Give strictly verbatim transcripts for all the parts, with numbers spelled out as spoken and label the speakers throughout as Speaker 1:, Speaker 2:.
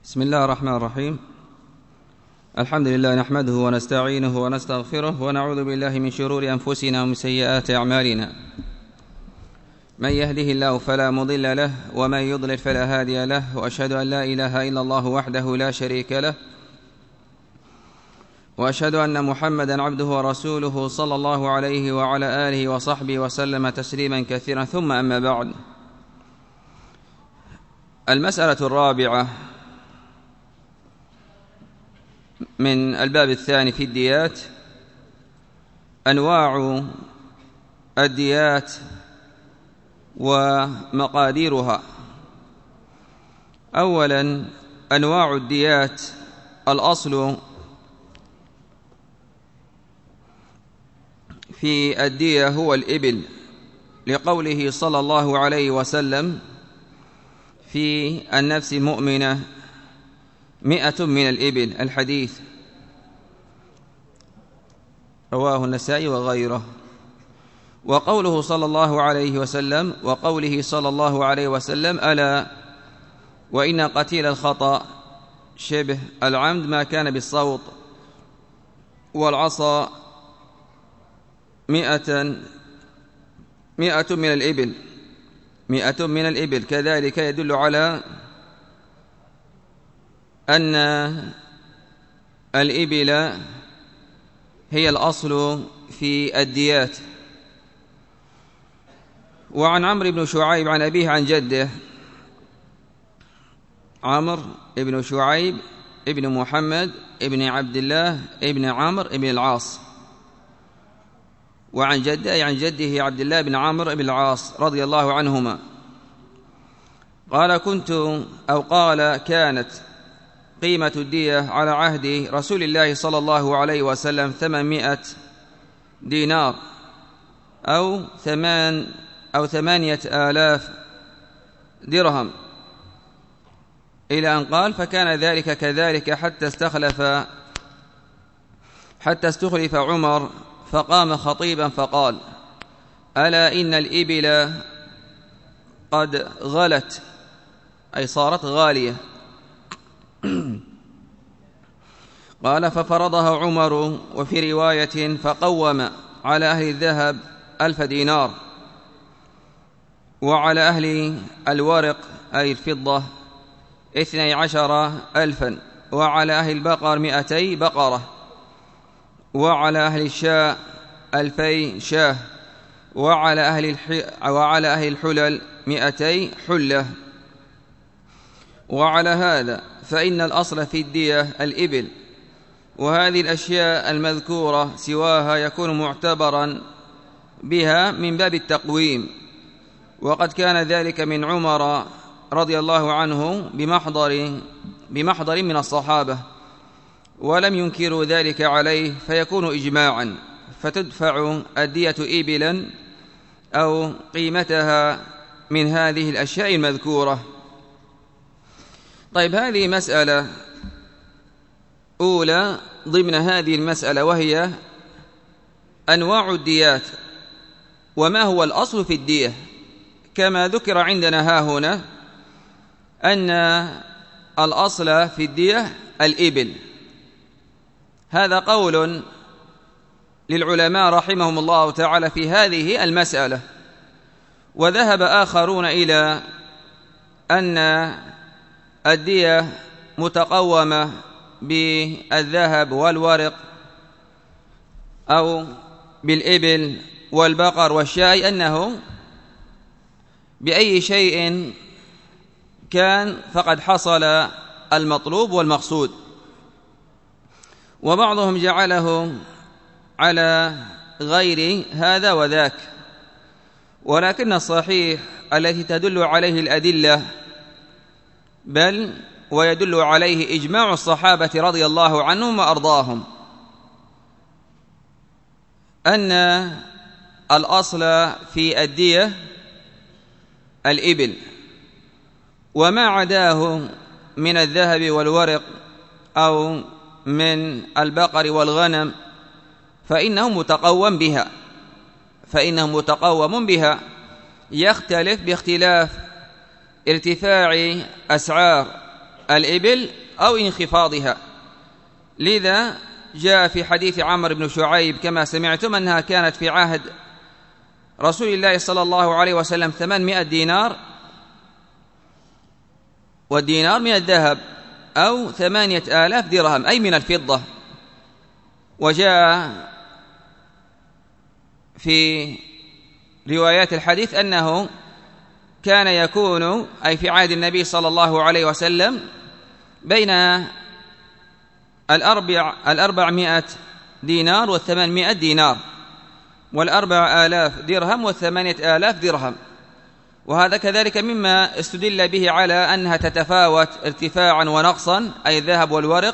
Speaker 1: بسم الله الرحمن الرحيم. الحمد لله نحمده ونستعينه ونستغفره ونعوذ بالله من شرور أنفسنا ومن سيئات أعمالنا. من يهده الله فلا مضل له ومن يضلل فلا هادي له، وأشهد أن لا إله إلا الله وحده لا شريك له، وأشهد أن محمدا عبده ورسوله صلى الله عليه وعلى آله وصحبه وسلم تسليما كثيرا، ثم أما بعد. المسألة الرابعة من الباب الثاني في الديات أنواع الديات ومقاديرها. أولا أنواع الديات، الأصل في الدية هو الإبل، لقوله صلى الله عليه وسلم في النفس المؤمنة مئة من الإبل، الحديث رواه النسائي وغيره. وقوله صلى الله عليه وسلم وقوله صلى الله عليه وسلم ألا وإن قتيل الخطأ شبه العمد ما كان بالصوت، والعصا مئة مئة من الإبل مئة من الإبل كذلك يدل على أن الإبل هي الأصل في الديات. وعن عمرو بن شعيب عن أبيه عن جده، عمرو بن شعيب ابن محمد ابن عبد الله ابن عمرو ابن العاص، وعن جده أي عن جده عبد الله بن عمرو بن العاص رضي الله عنهما قال كنت أو قال كانت قيمة الدية على عهد رسول الله صلى الله عليه وسلم ثمانمائة دينار أو ثمان أو ثمانية آلاف درهم، إلى أن قال فكان ذلك كذلك حتى استخلف حتى استخلف عمر فقام خطيبا فقال ألا إن الإبل قد غلت، أي صارت غالية. قال ففرضها عمر، وفي رواية فقوم على أهل الذهب ألف دينار، وعلى أهل الورق أي الفضة اثني عشر ألفا، وعلى أهل البقر مئتي بقرة، وعلى أهل الشاء ألفي شاه، وعلى أهل الح... وعلى أهل الحلل مئتي حلة. وعلى هذا فإن الأصل في الدية الإبل، وهذه الأشياء المذكورة سواها يكون معتبرا بها من باب التقويم، وقد كان ذلك من عمر رضي الله عنه بمحضر بمحضر من الصحابة، ولم ينكروا ذلك عليه فيكون إجماعا، فتدفع الدية إبلا أو قيمتها من هذه الأشياء المذكورة. طيب، هذه مسألة أولى ضمن هذه المسألة، وهي أنواع الديات وما هو الأصل في الدية. كما ذكر عندنا ها هنا أن الأصل في الدية الإبل، هذا قول للعلماء رحمهم الله تعالى في هذه المسألة. وذهب آخرون إلى أن الدية متقومة بالذهب والورق أو بالإبل والبقر والشاي، أنه بأي شيء كان فقد حصل المطلوب والمقصود. وبعضهم جعله على غير هذا وذاك، ولكن الصحيح التي تدل عليه الأدلة، بل ويدل عليه إجماع الصحابة رضي الله عنهم وأرضاهم، أن الأصل في الدية الإبل، وما عداه من الذهب والورق أو من البقر والغنم فإنه متقوم بها فإنه متقوم بها يختلف باختلاف ارتفاع أسعار الإبل أو انخفاضها. لذا جاء في حديث عمرو بن شعيب كما سمعتم أنها كانت في عهد رسول الله صلى الله عليه وسلم ثمانمائة دينار، والدينار من الذهب، أو ثمانية آلاف درهم أي من الفضة. وجاء في روايات الحديث أنه كان يكون أي في عهد النبي صلى الله عليه وسلم بين الأربع الأربعمائة دينار والثمانمائة دينار، والأربع آلاف درهم والثمانية آلاف درهم. وهذا كذلك مما استدل به على أنها تتفاوت ارتفاعا ونقصا، أي الذهب والورق،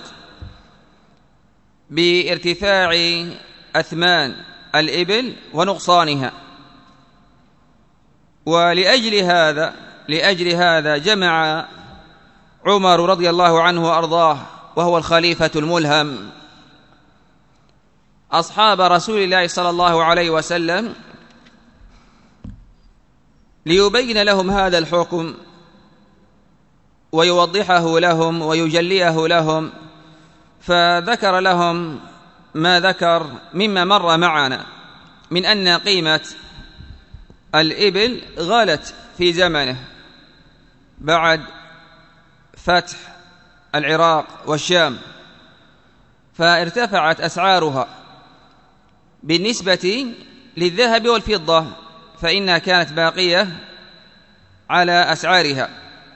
Speaker 1: بارتفاع أثمان الإبل ونقصانها. ولأجل هذا لأجل هذا جمع عمر رضي الله عنه وأرضاه وهو الخليفة الملهم أصحاب رسول الله صلى الله عليه وسلم ليبين لهم هذا الحكم ويوضحه لهم ويجليه لهم، فذكر لهم ما ذكر مما مر معنا من أن قيمة الإبل غلت في زمنه بعد فتح العراق والشام، فارتفعت أسعارها بالنسبة للذهب والفضة، فإنها كانت باقية على أسعارها.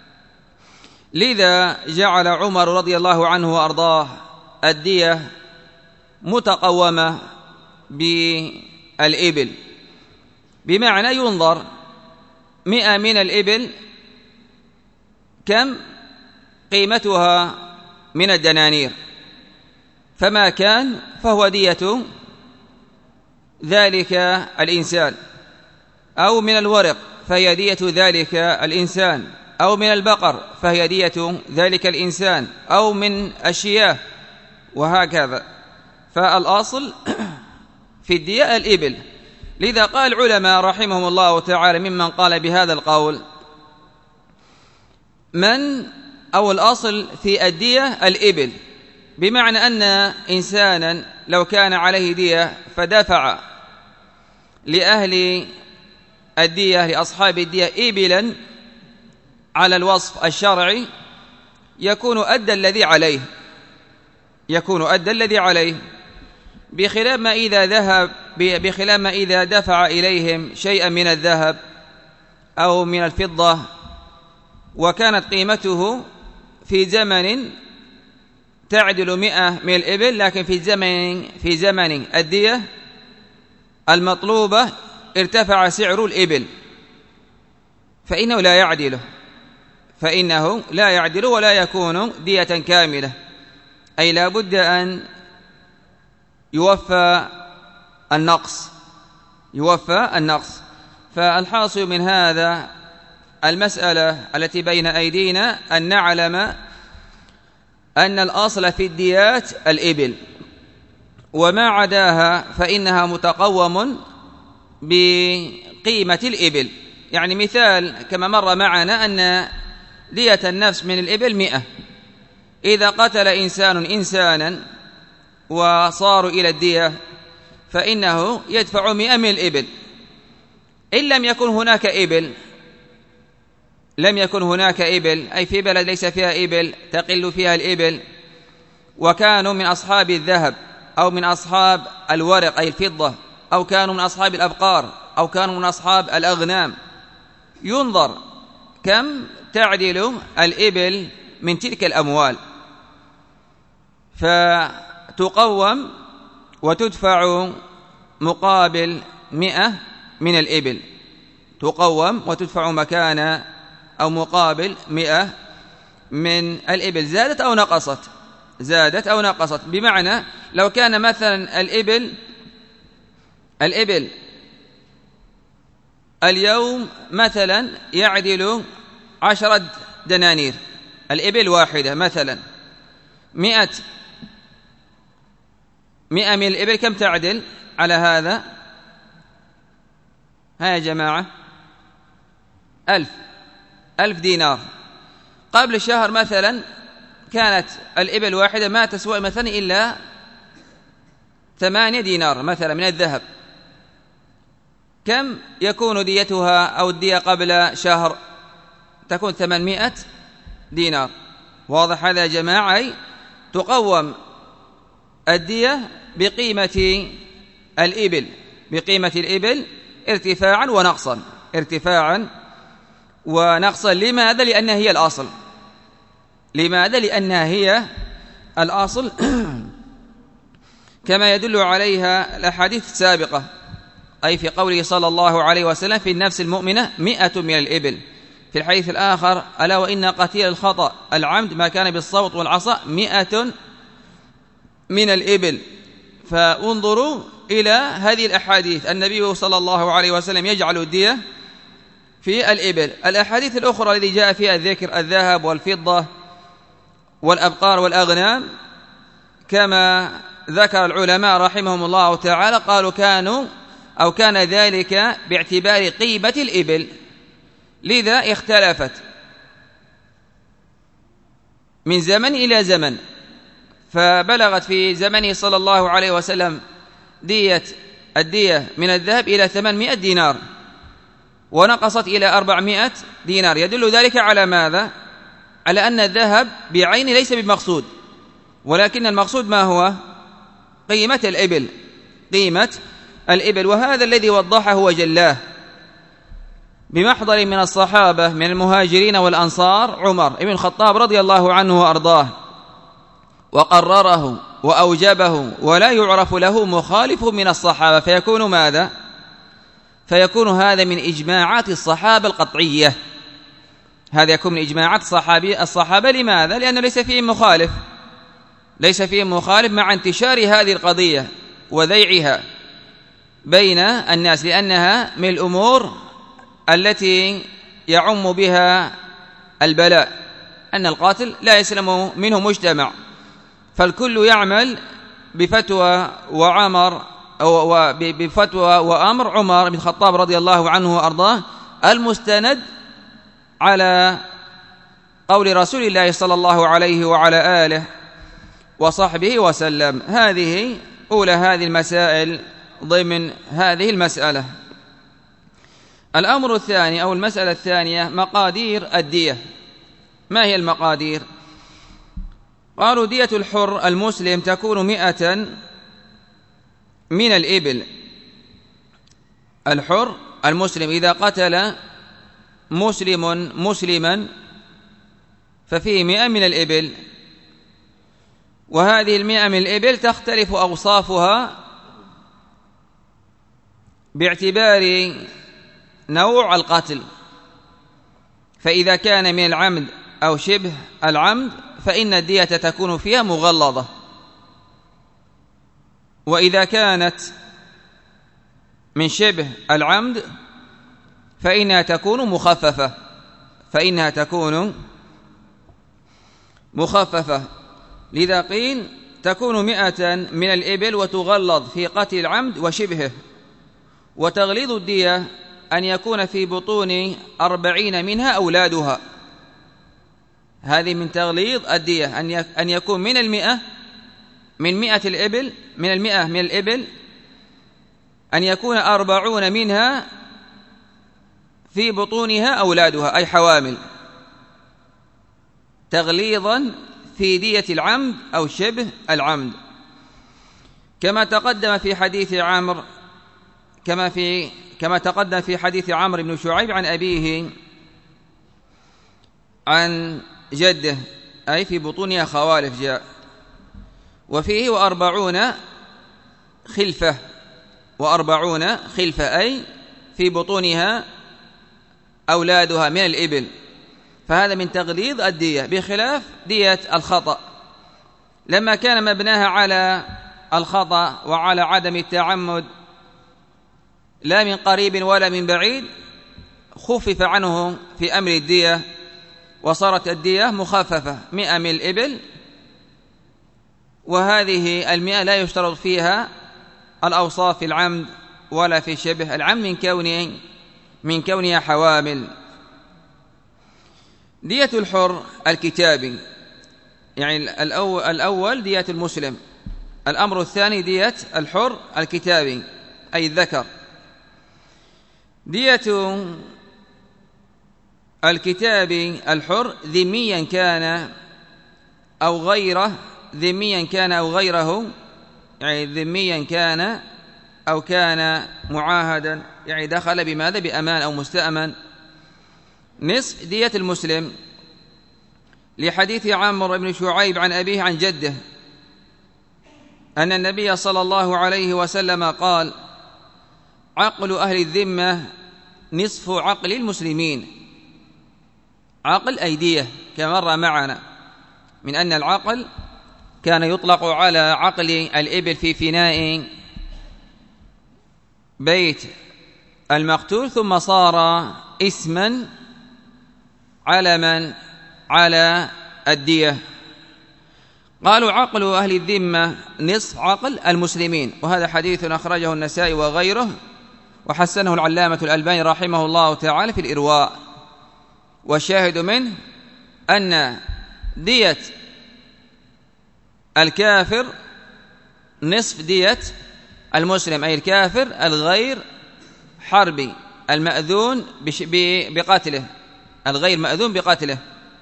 Speaker 1: لذا جعل عمر رضي الله عنه وأرضاه الدية متقومة بالإبل، بمعنى ينظر مئة من الإبل كم قيمتها من الدنانير، فما كان فهو دية ذلك الإنسان، أو من الورق فهي دية ذلك الإنسان، أو من البقر فهي دية ذلك الإنسان، أو من الشياه، وهكذا. فالأصل في الدية الإبل. لذا قال العلماء رحمهم الله تعالى ممن قال بهذا القول من أو الأصل في الدية الإبل، بمعنى أن إنسانا لو كان عليه دية فدفع لأهل الدية لأصحاب الدية إبلا على الوصف الشرعي يكون أدى الذي عليه يكون أدى الذي عليه بخلاف ما إذا ذهب بخلاف ما إذا دفع إليهم شيئا من الذهب أو من الفضة وكانت قيمته في زمن تعدل مئة من الإبل، لكن في زمن في زمن الدية المطلوبة ارتفع سعر الإبل، فإنه لا يعدله فإنه لا يعدل ولا يكون دية كاملة، أي لا بد أن يوفى النقص يوفى النقص فالحاصل من هذا المسألة التي بين أيدينا أن نعلم أن الأصل في الديات الإبل، وما عداها فإنها متقوم بقيمة الإبل. يعني مثال كما مر معنا أن دية النفس من الإبل مئة، إذا قتل إنسان إنسانا وصاروا إلى الدية فإنه يدفع مئة من الإبل. إن لم يكن هناك إبل لم يكن هناك إبل أي في بلد ليس فيها إبل تقل فيها الإبل، وكانوا من أصحاب الذهب أو من أصحاب الورق أي الفضة، أو كانوا من أصحاب الأبقار، أو كانوا من أصحاب الأغنام، ينظر كم تعدل الإبل من تلك الأموال فتقوم وتدفع مقابل مئة من الإبل، تقوم وتدفع مكان أو مقابل مئة من الإبل، زادت أو نقصت زادت أو نقصت بمعنى لو كان مثلا الإبل الإبل اليوم مثلا يعدل عشرة دنانير، الإبل واحدة مثلا مئة مئة من الإبل كم تعدل على هذا؟ ها يا جماعة، ألف ألف دينار. قبل شهر مثلا كانت الإبل واحدة ما تسوى مثلا إلا ثمانية دينار مثلا من الذهب، كم يكون ديتها أو الدية قبل شهر؟ تكون ثمانمائة دينار. واضح هذا يا جماعة؟ أي تقوم الدية بقيمة الإبل، بقيمة الإبل ارتفاعا ونقصا، ارتفاعا ونقصا. لماذا؟ لأنها هي الأصل. لماذا؟ لأنها هي الأصل كما يدل عليها الأحاديث السابقة، أي في قوله صلى الله عليه وسلم في النفس المؤمنة مئة من الإبل. في الحديث الآخر ألا وإن قتيل الخطأ العمد ما كان بالصوت والعصا مئة من الإبل. فانظروا إلى هذه الأحاديث، النبي صلى الله عليه وسلم يجعل الدية في الإبل. الأحاديث الأخرى التي جاء فيها ذكر الذهب والفضة والأبقار والأغنام كما ذكر العلماء رحمهم الله تعالى، قالوا كانوا أو كان ذلك باعتبار قيمة الإبل، لذا اختلفت من زمن إلى زمن، فبلغت في زمنه صلى الله عليه وسلم دية الدية من الذهب إلى ثمانمائة دينار، ونقصت إلى أربعمائة دينار. يدل ذلك على ماذا؟ على أن الذهب بعين ليس بمقصود، ولكن المقصود ما هو؟ قيمة الإبل، قيمة الإبل. وهذا الذي وضحه وجلاه بمحضر من الصحابة من المهاجرين والأنصار عمر بن الخطاب رضي الله عنه وأرضاه، وقرره وأوجبه، ولا يعرف له مخالف من الصحابة، فيكون ماذا؟ فيكون هذا من إجماعات الصحابة القطعية. هذا يكون من إجماعات الصحابة الصحابة لماذا؟ لأنه ليس فيه مخالف، ليس فيه مخالف مع انتشار هذه القضية وذيعها بين الناس، لأنها من الأمور التي يعم بها البلاء، أن القاتل لا يسلم منه مجتمع، فالكل يعمل بفتوى وعمر أو بفتوى وأمر عمر بن الخطاب رضي الله عنه وأرضاه المستند على قول رسول الله صلى الله عليه وعلى آله وصحبه وسلم. هذه أولى هذه المسائل ضمن هذه المسألة. الأمر الثاني أو المسألة الثانية مقادير الدية. ما هي المقادير؟ قالوا دية الحر المسلم تكون مئة من الإبل. الحر المسلم إذا قتل مسلم مسلما ففيه مئة من الإبل، وهذه المئة من الإبل تختلف أوصافها باعتبار نوع القتل، فإذا كان من العمد أو شبه العمد فإن الدية تكون فيها مغلظة، وإذا كانت من شبه العمد فإنها تكون مخففة فإنها تكون مخففة لذا قيل تكون مئة من الإبل وتغلظ في قتل العمد وشبهه. وتغليظ الدية أن يكون في بطون أربعين منها أولادها، هذه من تغليظ الدية، أن يكون من المئة من مئة الإبل من المئة من الإبل أن يكون أربعون منها في بطونها أولادها أي حوامل، تغليظا في دية العمد أو شبه العمد، كما تقدم في حديث عمرو كما في كما تقدم في حديث عمرو بن شعيب عن أبيه عن جده، أي في بطونها خوالف جاء، وفيه وأربعون خلفة وأربعون خلفة أي في بطونها أولادها من الإبل، فهذا من تغليظ الدية، بخلاف دية الخطأ لما كان مبناها على الخطأ وعلى عدم التعمد لا من قريب ولا من بعيد خفف عنه في أمر الدية، وصارت الدية مخففة مئة من الإبل، وهذه المئة لا يشترط فيها الأوصاف في العمد ولا في شبه العمد من كونه من كونها حوامل. دية الحر الكتابي يعني الأول, الأول دية المسلم، الأمر الثاني دية الحر الكتابي أي الذكر. دية الكتابي الحر ذميا كان أو غيره، ذميا كان أو غيره، يعني ذميا كان أو كان معاهدا، يعني دخل بماذا؟ بأمان أو مستأمن. نصف دية المسلم لحديث عمرو بن شعيب عن أبيه عن جده أن النبي صلى الله عليه وسلم قال: عقل أهل الذمة نصف عقل المسلمين. عقل أيديه كما مر معنا من أن العقل كان يطلق على عقل الإبل في فناء بيت المقتول، ثم صار اسما على من؟ على الدية. قالوا عقل أهل الذمة نصف عقل المسلمين، وهذا حديث أخرجه النسائي وغيره، وحسنه العلامة الألباني رحمه الله تعالى في الإرواء. والشاهد منه أن دية الكافر نصف دية المسلم، أي الكافر الغير حربي المأذون بقتله، الغير مأذون بقتله،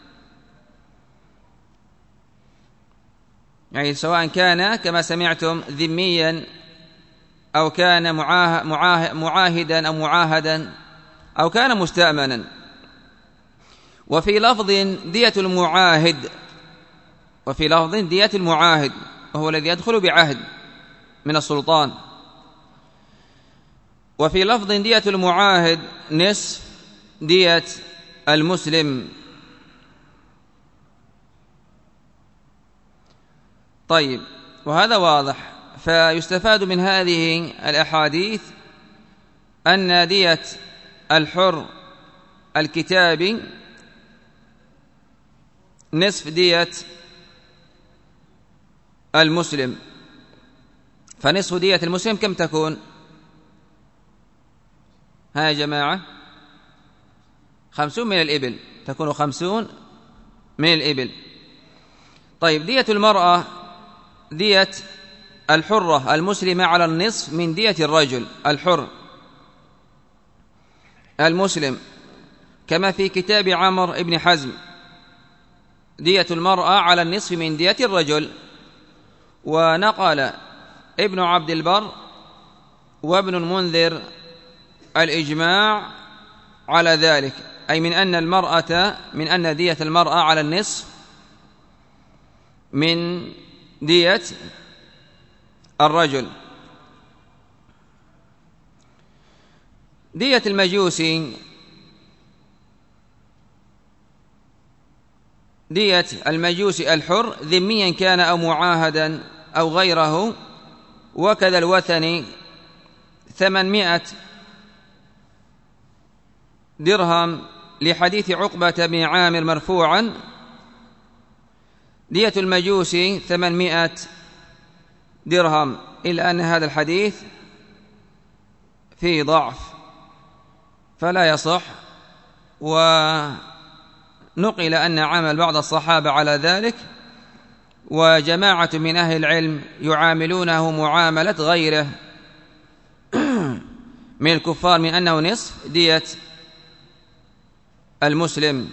Speaker 1: يعني سواء كان كما سمعتم ذميا أو كان معاهدا أو معاهدا أو كان مستأمنا. وفي لفظ دية المعاهد، وفي لفظ دية المعاهد وهو الذي يدخل بعهد من السلطان. وفي لفظ دية المعاهد نصف دية المسلم. طيب، وهذا واضح. فيستفاد من هذه الأحاديث أن دية الحر الكتابي نصف دية المسلم. فنصف دية المسلم كم تكون؟ ها يا جماعة، خمسون من الإبل، تكون خمسون من الإبل. طيب، دية المرأة دية الحرة المسلمة على النصف من دية الرجل الحر المسلم، كما في كتاب عمرو بن حزم: دية المرأة على النصف من دية الرجل. ونقل ابن عبد البر وابن المنذر الإجماع على ذلك، أي من أن المرأة من أن دية المرأة على النصف من دية الرجل. دية المجوسي دية المجوسي الحر ذميا كان أو معاهدا أو غيره، وكذا الوثني ثمانمائة درهم لحديث عقبة بن عامر مرفوعا: دية المجوسي ثمانمائة درهم، إلا أن هذا الحديث فيه ضعف فلا يصح. ونقل أن عمل بعض الصحابة على ذلك، وجماعة من أهل العلم يعاملونه معاملة غيره من الكفار من أنه نصف دية المسلم.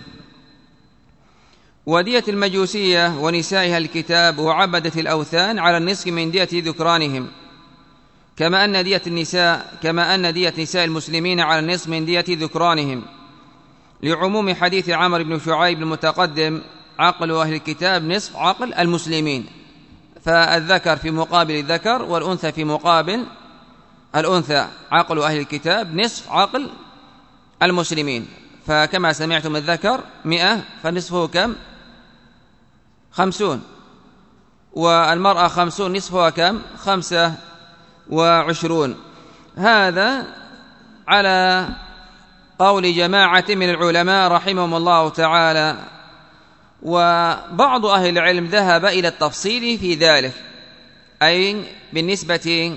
Speaker 1: ودية المجوسية ونسائها الكتاب وعبدة الأوثان على النصف من دية ذكرانهم، كما أن دية النساء كما أن دية نساء المسلمين على النصف من دية ذكرانهم، لعموم حديث عمرو بن شعيب المتقدم: عقل أهل الكتاب نصف عقل المسلمين. فالذكر في مقابل الذكر والأنثى في مقابل الأنثى. عقل أهل الكتاب نصف عقل المسلمين. فكما سمعتم الذكر مئة، فنصفه كم؟ خمسون. والمرأة خمسون، نصفها كم؟ خمسة وعشرون. هذا على قول جماعة من العلماء رحمهم الله تعالى. وبعض أهل العلم ذهب إلى التفصيل في ذلك، أي بالنسبة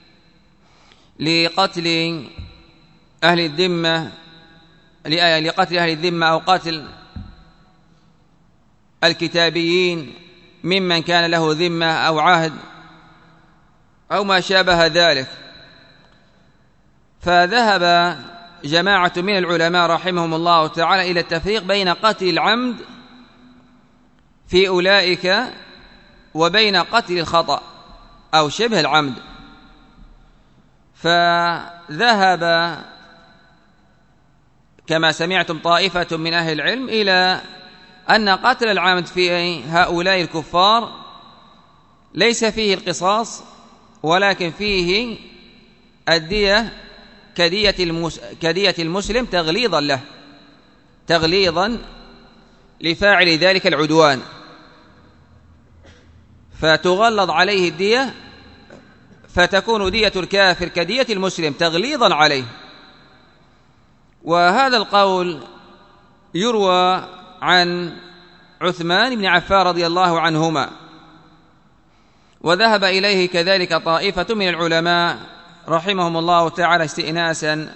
Speaker 1: لقتل أهل الذمة لقتل أهل الذمة أو قتل الكتابيين ممن كان له ذمة أو عهد أو ما شابه ذلك. فذهب جماعة من العلماء رحمهم الله تعالى إلى التفريق بين قتل العمد في أولئك وبين قتل الخطأ أو شبه العمد. فذهب كما سمعتم طائفة من أهل العلم إلى أن قتل العمد في هؤلاء الكفار ليس فيه القصاص، ولكن فيه الدية كدية, المس... كدية المسلم تغليظا له، تغليظا لفاعل ذلك العدوان، فتغلظ عليه الدية فتكون دية الكافر كدية المسلم تغليظا عليه. وهذا القول يروى عن عثمان بن عفان رضي الله عنهما، وذهب إليه كذلك طائفة من العلماء رحمهم الله تعالى استئناسا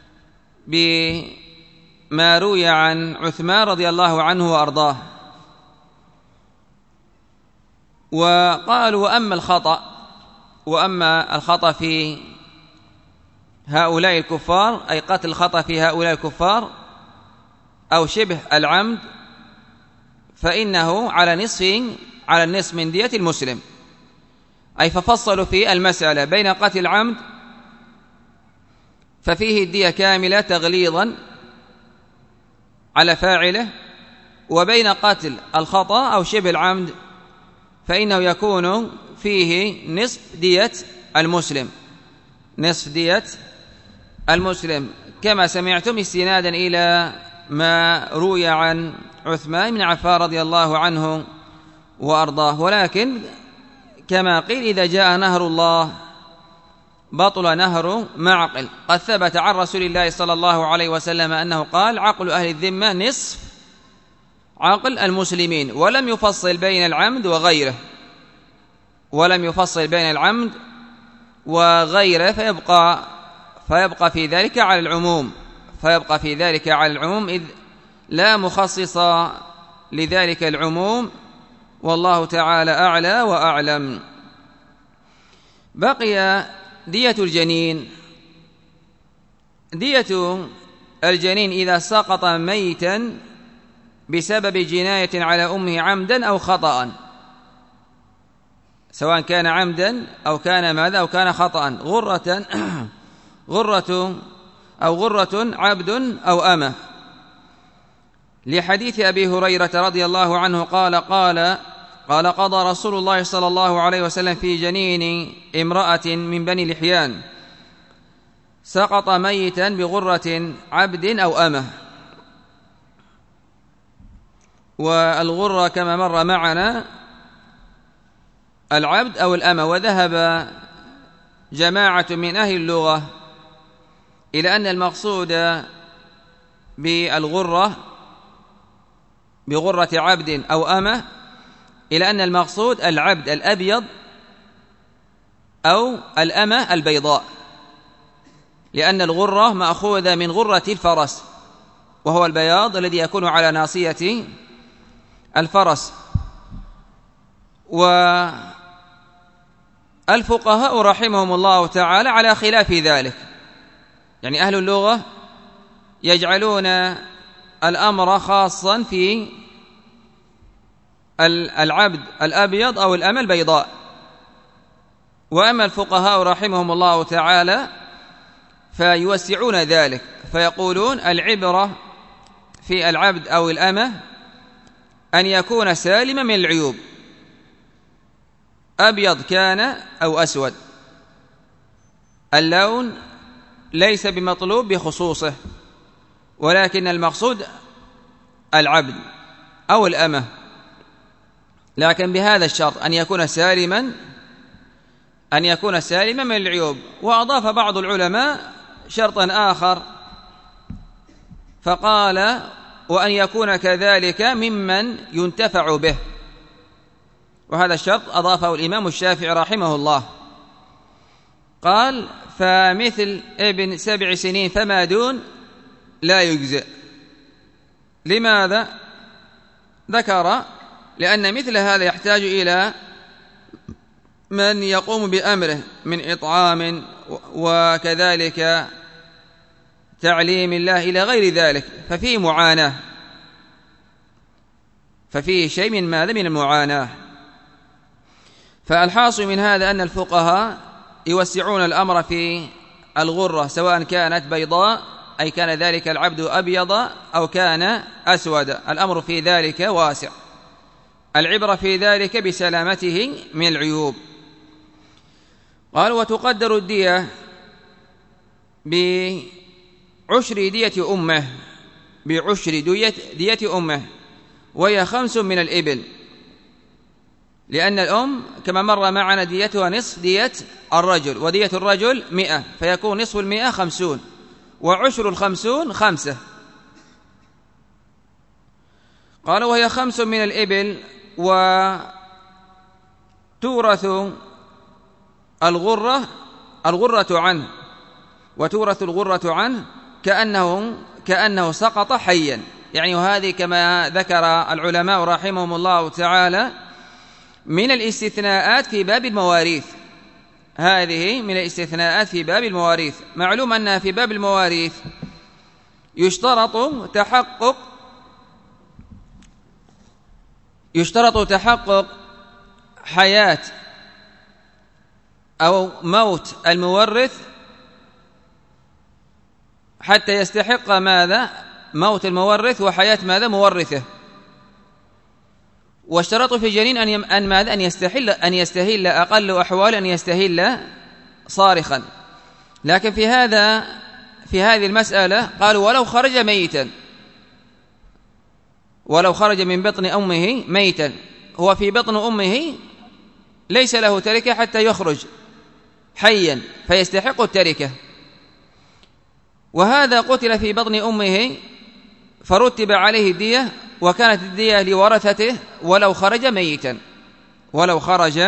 Speaker 1: بما روي عن عثمان رضي الله عنه وأرضاه. وقالوا وأما الخطأ وأما الخطأ في هؤلاء الكفار، أي قتل الخطأ في هؤلاء الكفار أو شبه العمد، فإنه على نصف على النصف من دية المسلم. أي ففصلوا في المسألة بين قتل العمد ففيه الدية كاملة تغليظا على فاعله، وبين قتل الخطأ أو شبه العمد فإنه يكون فيه نصف دية المسلم، نصف دية المسلم، كما سمعتم استنادا إلى ما روي عن عثمان بن عفان رضي الله عنه وأرضاه. ولكن كما قيل إذا جاء نهر الله بطل نهر معقل. قد ثبت عن رسول الله صلى الله عليه وسلم أنه قال عقل أهل الذمة نصف عقل المسلمين، ولم يفصل بين العمد وغيره، ولم يفصل بين العمد وغيره، فيبقى فيبقى في ذلك على العموم، فيبقى في ذلك على العموم إذ لا مخصص لذلك العموم، والله تعالى أعلى وأعلم. بقي دية الجنين. دية الجنين إذا سقط ميتا بسبب جناية على أمه عمدا أو خطأ، سواء كان عمدا أو كان ماذا أو كان خطأ، غرة غرة أو غرة عبد أو أمة، لحديث أبي هريرة رضي الله عنه قال قال قال قضى رسول الله صلى الله عليه وسلم في جنين امرأة من بني لحيان سقط ميتا بغرة عبد أو أمة. والغرة كما مر معنا العبد أو الأمة. وذهب جماعة من أهل اللغة إلى أن المقصود بالغرة بغرة عبد أو أمة إلى أن المقصود العبد الأبيض أو الأمة البيضاء، لأن الغرة مأخوذة من غرة الفرس، وهو البياض الذي يكون على ناصية الفرس. والفقهاء رحمهم الله تعالى على خلاف ذلك، يعني أهل اللغة يجعلون الأمر خاصا في العبد الأبيض أو الأمة البيضاء. وأما الفقهاء رحمهم الله تعالى فيوسعون ذلك، فيقولون العبرة في العبد أو الأمة أن يكون سالما من العيوب، أبيض كان أو أسود، اللون ليس بمطلوب بخصوصه، ولكن المقصود العبد أو الأمة، لكن بهذا الشرط أن يكون سالما أن يكون سالما من العيوب. وأضاف بعض العلماء شرطا آخر فقال وأن يكون كذلك ممن ينتفع به، وهذا الشرط أضافه الإمام الشافعي رحمه الله، قال فمثل ابن سبع سنين فما دون لا يجزئ. لماذا؟ ذكر لأن مثل هذا يحتاج إلى من يقوم بأمره من إطعام وكذلك تعليم الله إلى غير ذلك، ففيه معاناة، ففيه شيء من ماذا؟ من المعاناة. فالحاصل من هذا أن الفقهاء يوسعون الأمر في الغرة، سواء كانت بيضاء أي كان ذلك العبد أبيض أو كان أسود، الأمر في ذلك واسع، العبرة في ذلك بسلامته من العيوب. قال: وتقدر الدية بعشر دية أمه، بعشر دية, دية أمه، وهي خمس من الإبل، لأن الأم كما مر معنا ديتها نصف دية الرجل، ودية الرجل مئة، فيكون نصف المئة خمسون، وعشر الخمسون خمسة. قال: وهي خمس من الإبل، وتورث الغرة الغرة عنه، وتورث الغرة عنه كأنه كأنه سقط حيا، يعني وهذه كما ذكر العلماء رحمهم الله تعالى من الاستثناءات في باب المواريث، هذه من الاستثناءات في باب المواريث. معلوم أنها في باب المواريث يشترط تحقق يشترط تحقق حياة أو موت المورث حتى يستحق ماذا؟ موت المورث وحياة ماذا؟ مورثه. واشترط في الجنين أن أن ماذا؟ أن يستحل أن يستهل أقل أحوال أن يستهل صارخا. لكن في هذا في هذه المسألة قالوا: ولو خرج ميتا، ولو خرج من بطن أمه ميتا، هو في بطن أمه ليس له تركة حتى يخرج حيا فيستحق التركة، وهذا قتل في بطن أمه فرتب عليه الدية، وكانت الدية لورثته ولو خرج ميتا ولو خرج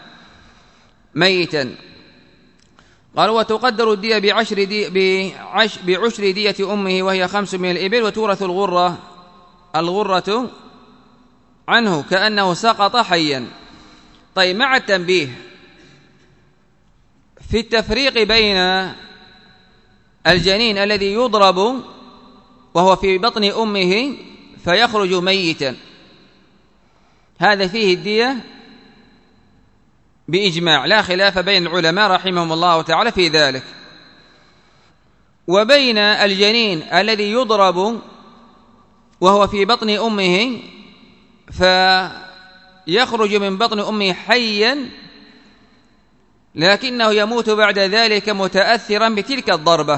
Speaker 1: ميتا. قالوا: وتقدر الدية بعشر, دي بعش بعشر دية أمه، وهي خمس من الإبل، وتورث الغرة الغرة عنه كأنه سقط حيا. طيب، مع التنبيه في التفريق بين الجنين الذي يضرب وهو في بطن أمه فيخرج ميتا، هذا فيه الدية بإجماع، لا خلاف بين العلماء رحمهم الله تعالى في ذلك، وبين الجنين الذي يضرب وهو في بطن أمه فيخرج من بطن أمه حيا لكنه يموت بعد ذلك متأثرا بتلك الضربة،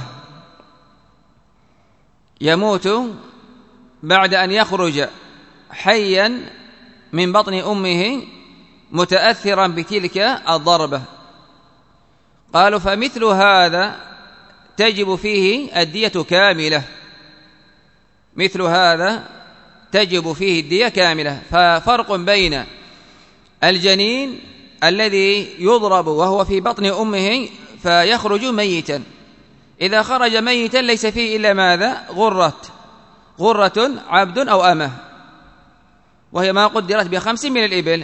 Speaker 1: يموت بعد أن يخرج حيا من بطن أمه متأثرا بتلك الضربة. قالوا: فمثل هذا تجب فيه الدية كاملة، مثل هذا تجب فيه الدية كاملة. ففرق بين الجنين الذي يضرب وهو في بطن أمه فيخرج ميتا، إذا خرج ميتا ليس فيه إلا ماذا؟ غرة غرة عبد أو أمه، وهي ما قدرت بخمس من الإبل.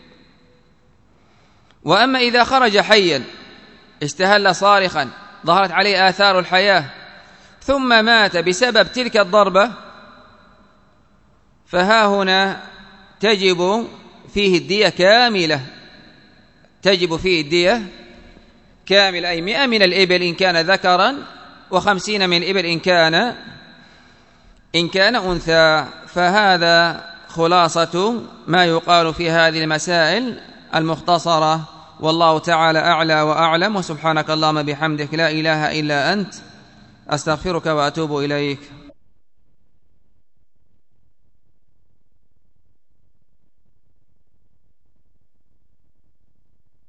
Speaker 1: وأما إذا خرج حيا استهل صارخا ظهرت عليه آثار الحياة ثم مات بسبب تلك الضربة، فها هنا تجب فيه الدية كاملة، تجب فيه الدية كاملة، أي مئة من الإبل إن كان ذكرا، وخمسين من الإبل إن كان إن كان أنثى. فهذا خلاصة ما يقال في هذه المسائل المختصرة، والله تعالى أعلى وأعلم. وسبحانك اللهم بحمدك لا إله إلا أنت، أستغفرك وأتوب إليك.